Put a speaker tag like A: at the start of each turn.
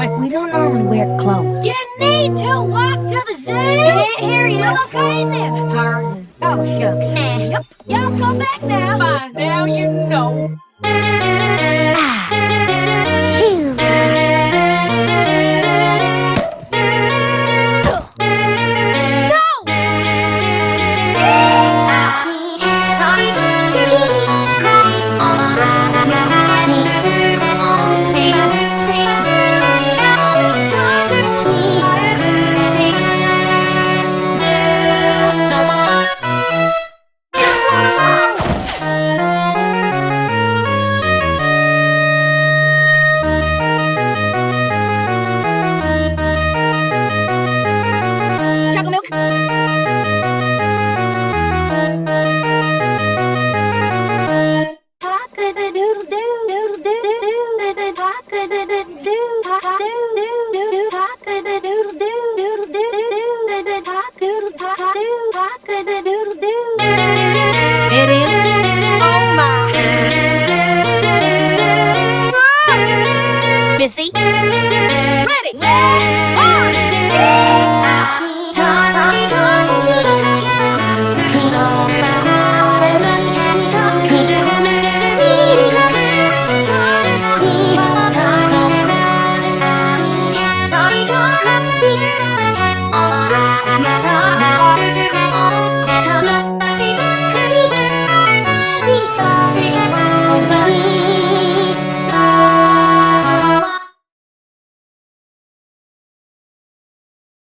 A: We don't normally wear clothes.
B: You need to walk to the zoo.
A: Can't hear you.
B: Okay then.
A: Pardon. Oh, shucks.
B: Yep. Y'all come back now.
C: Fine, now you know.
A: Ah. Phew.
B: Chocolate milk.
A: It is.
B: Oh my.
A: Missy.
B: Ready.